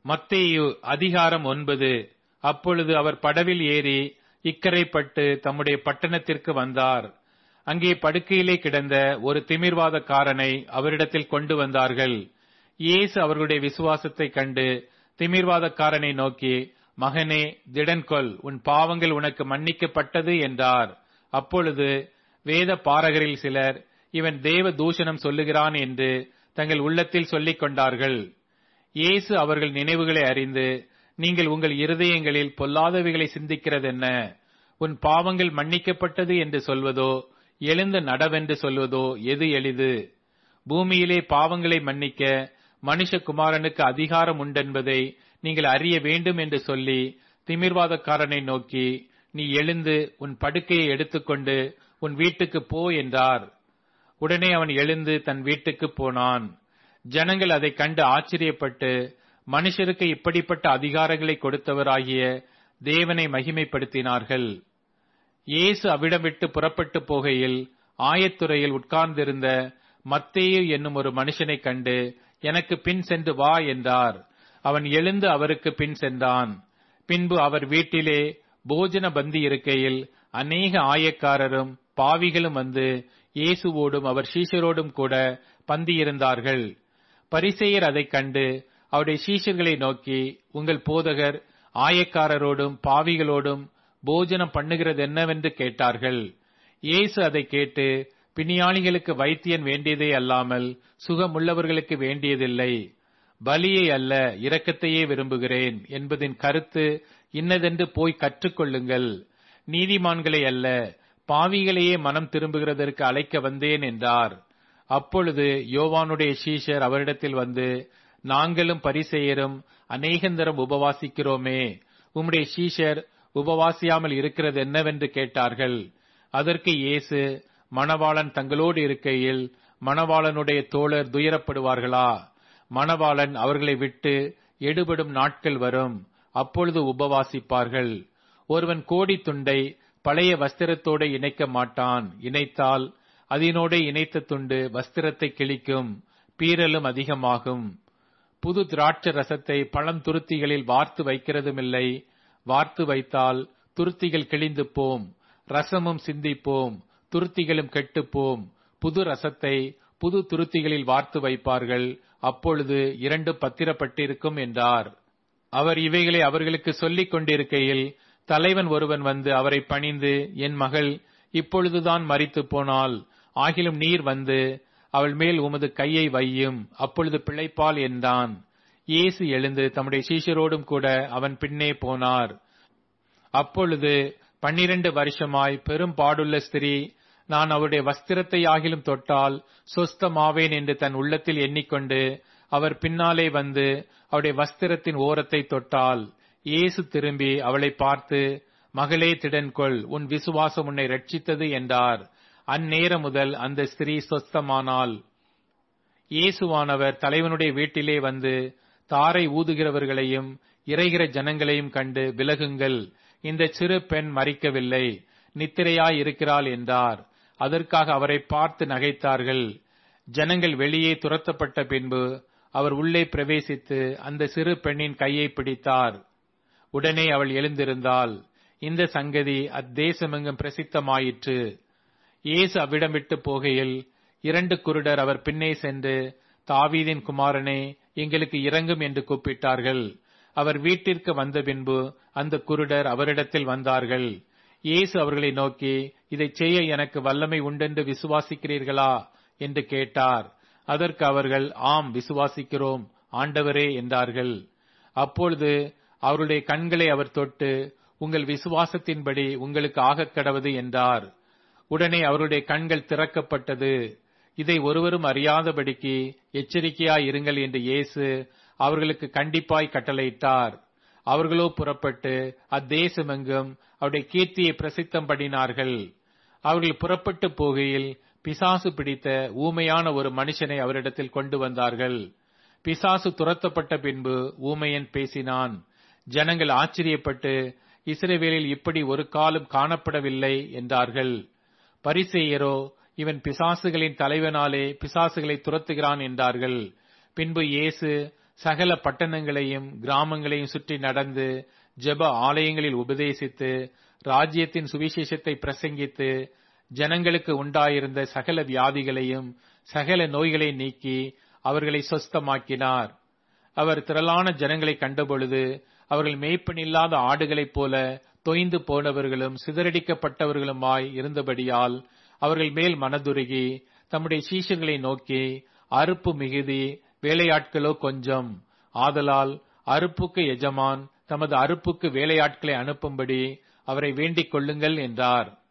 மத்தேயு அதிகாரம் 9. அப்பொழுது அவர் படவில் ஏறி இக்கரைப்பட்டு தம்முடைய பட்டணத்திற்கு வந்தார். அங்கே படுக்கையிலே கிடந்த ஒரு திமிர்வாதக்காரனை அவரிடத்தில் கொண்டு வந்தார்கள். இயேசு அவர்களுடைய விசுவாசத்தைக் கண்டு திமிர்வாதக்காரனை நோக்கி, மகனே, திடன்கொள், உன் பாவங்கள் உனக்கு மன்னிக்கப்பட்டது என்றார். அப்பொழுது வேத பாரகரில் சிலர், இவன் தேவ தூஷணம் சொல்லுகிறான் என்று தங்கள் உள்ளத்தில் சொல்லிக் கொண்டார்கள். இயேசு அவர்கள் நினைவுகளை அறிந்து, நீங்கள் உங்கள் இருதயங்களில் பொல்லாதவைகளை சிந்திக்கிறதென்ன? உன் பாவங்கள் மன்னிக்கப்பட்டது என்று சொல்வதோ, எழுந்து நடவென்று சொல்வதோ எது எளிது? பூமியிலே பாவங்களை மன்னிக்க மனுஷகுமாரனுக்கு அதிகாரம் உண்டென்பதை நீங்கள் அறிய வேண்டும் என்று சொல்லி திமிர்வாதக்காரனை நோக்கி, நீ எழுந்து உன் படுக்கையை எடுத்துக்கொண்டு உன் வீட்டுக்கு போ என்றார். உடனே அவன் எழுந்து தன் வீட்டுக்கு போனான். ஜனங்கள் அதைக் கண்டு ஆச்சரியப்பட்டு, மனுஷருக்கு இப்படிப்பட்ட அதிகாரங்களை கொடுத்தவராகிய தேவனை மகிமைப்படுத்தினார்கள். இயேசு அவ்விடம் விட்டு புறப்பட்டு போகையில் ஆயத்துறையில் உட்கார்ந்திருந்த மத்தேயு என்னும் ஒரு மனுஷனைக் கண்டு, எனக்கு பின் சென்று வா என்றார். அவன் எழுந்து அவருக்கு பின் சென்றான். பின்பு அவர் வீட்டிலே போஜன பந்தி இருக்கையில் அநேக ஆயக்காரரும் பாவிகளும் வந்து இயேசுவோடும் அவர் சீஷரோடும் கூட பந்தியிருந்தார்கள். பரிசேயர் அதைக் கண்டு அவருடைய சீஷர்களை நோக்கி, உங்கள் போதகர் ஆயக்காரரோடும் பாவிகளோடும் போஜனம் பண்ணுகிறது என்னவென்று கேட்டார்கள். இயேசு அதை கேட்டு, பிணியாளிகளுக்கு வைத்தியன் வேண்டியதே அல்லாமல் சுகமுள்ளவர்களுக்கு வேண்டியதில்லை, பலியை அல்ல இரக்கத்தையே விரும்புகிறேன் என்பதின் கருத்து இன்னதென்று போய் கற்றுக்கொள்ளுங்கள். நீதிமான்களை அல்ல பாவிகளையே மனம் திரும்புகிறதற்கு அழைக்க வந்தேன் என்றார். அப்பொழுது யோவானுடைய சீஷர் அவரிடத்தில் வந்து, நாங்களும் பரிசேயரும் அநேகந்தரம் உபவாசிக்கிறோமே, உம்முடைய சீஷர் உபவாசியாமல் இருக்கிறது என்னவென்று கேட்டார்கள். அதற்கு இயேசு, மணவாளன் தங்களோடு இருக்கையில் மணவாளனுடைய தோழர் துயரப்படுவார்களா? மணவாளன் அவர்களை விட்டு எடுபடும் நாட்கள் வரும், அப்பொழுது உபவாசிப்பார்கள். ஒருவன் கோடி துண்டை பழைய வஸ்திரத்தோடு இணைக்க மாட்டான், இணைத்தால் அதனோடு இணைத்த துண்டு வஸ்திரத்தை கிழிக்கும், பீறலும் அதிகமாகும். புது திராட்சை ரசத்தை பழம் துருத்திகளில் வார்த்து வைக்கிறதுமில்லை, வார்த்து வைத்தால் துருத்திகள் கிழிந்து போம், ரசமும் சிந்திப்போம், துருத்திகளும் கெட்டுப்போம். புது ரசத்தை புது துருத்திகளில் வார்த்து வைப்பார்கள், அப்பொழுது இரண்டு பத்திரப்பட்டிருக்கும் என்றார். அவர் இவைகளை அவர்களுக்கு சொல்லிக் கொண்டிருக்கையில் தலைவன் ஒருவன் வந்து அவரை பணிந்து, என் மகள் இப்பொழுதுதான் மரித்து போனாள், ஆகிலும் நீர் வந்து அவள் மேல் உமது கையை வையும், அப்பொழுது பிழைப்பாள் என்றான். இயேசு எழுந்து தம்முடைய சீஷரோடும் கூட அவன் பின்னே போனார். அப்பொழுது 12 வருஷமாய் பெரும் பாடுள்ள ஸ்திரீ, நான் அவருடைய வஸ்திரத்தை ஆகிலும் தொட்டால் சொஸ்தமாவேன் என்று தன் உள்ளத்தில் எண்ணிக்கொண்டு அவர் பின்னாலே வந்து அவருடைய வஸ்திரத்தின் ஓரத்தை தொட்டாள். இயேசு திரும்பி அவளை பார்த்து, மகளே, திடன்கொள், உன் விசுவாசம் உன்னை ரட்சித்தது என்றார். அந்நேரம் முதல் அந்த ஸ்திரீ சொஸ்தமானாள். இயேசுவானவர் தலைவனுடைய வீட்டிலே வந்து தாரை ஊதுகிறவர்களையும் இறைகிற ஜனங்களையும் கண்டு, விலகுங்கள், இந்த சிறு பெண் மரிக்கவில்லை, நித்திரையாய் இருக்கிறாள் என்றார். அதற்காக அவரை பார்த்து நகைத்தார்கள். ஜனங்கள் வெளியே துரத்தப்பட்ட பின்பு அவர் உள்ளே பிரவேசித்து அந்த சிறு பெண்ணின் கையை பிடித்தார். உடனே அவள் எழுந்திருந்தாள். இந்த சங்கதி அத்தேசமெங்கும் பிரசித்தமாயிற்று. இயேசு அவ்விடம் விட்டு போகையில் 2 குருடர் அவர் பின்னே சென்று, தாவீதின் குமாரனே, எங்களுக்கு இரங்கும் என்று கூப்பிட்டார்கள். அவர் வீட்டிற்கு வந்த பின்பு அந்த குருடர் அவரிடத்தில் வந்தார்கள். இயேசு அவர்களை நோக்கி, இதைச் செய்ய எனக்கு வல்லமை உண்டென்று விசுவாசிக்கிறீர்களா என்று கேட்டார். அதற்கு அவர்கள், ஆம், விசுவாசிக்கிறோம் ஆண்டவரே என்றார்கள். அப்பொழுது அவருடைய கண்களை அவர் தொட்டு, உங்கள் விசுவாசத்தின்படி உங்களுக்கு ஆகக் கடவது என்றார். உடனே அவருடைய கண்கள் திறக்கப்பட்டது. இதை ஒருவரும் அறியாதபடிக்கு எச்சரிக்கையாய் இருங்கள் என்று இயேசு அவர்களுக்கு கண்டிப்பாய் கட்டளையிட்டார். அவர்களோ புறப்பட்டு அத்தேசமெங்கும் அவருடைய கீர்த்தியை பிரசித்தம் பண்ணினார்கள். அவர்கள் புறப்பட்டு போகையில் பிசாசு பிடித்த ஊமையான ஒரு மனுஷனை அவரிடத்தில் கொண்டு வந்தார்கள். பிசாசு துரத்தப்பட்ட பின்பு ஊமையன் பேசினான். ஜனங்கள் ஆச்சரியப்பட்டு, இஸ்ரவேலில் இப்படி ஒரு காலம் காணப்படவில்லை என்றார்கள். பரிசேயரோ, இவன் பிசாசுகளின் தலைவனாலே பிசாசுகளை துரத்துகிறான் என்றார்கள். பின்பு இயேசு சகல பட்டணங்களையும் கிராமங்களையும் சுற்றி நடந்து ஜெப ஆலயங்களில் உபதேசித்து ராஜ்யத்தின் சுவிசேஷத்தை பிரசங்கித்து ஜனங்களுக்கு உண்டாயிருந்த சகல வியாதிகளையும் சகல நோய்களை நீக்கி அவர்களை சொஸ்தமாக்கினார். அவர் திரளான ஜனங்களை கண்டபொழுது அவர்கள் மேய்ப்பனில்லாத ஆடுகளைப் போல தொய்ந்து போனவர்களும் சிதறடிக்கப்பட்டவர்களுமாய் இருந்தபடியால் அவர்கள் மேல் மனதுருகி தம்முடைய சீஷர்களை நோக்கி, அறுப்பு மிகுதி, வேலையாட்களோ கொஞ்சம். ஆதலால் அறுப்புக்கு எஜமான் தமது அறுப்புக்கு வேலையாட்களை அனுப்பும்படி அவரை வேண்டிக் கொள்ளுங்கள் என்றார்.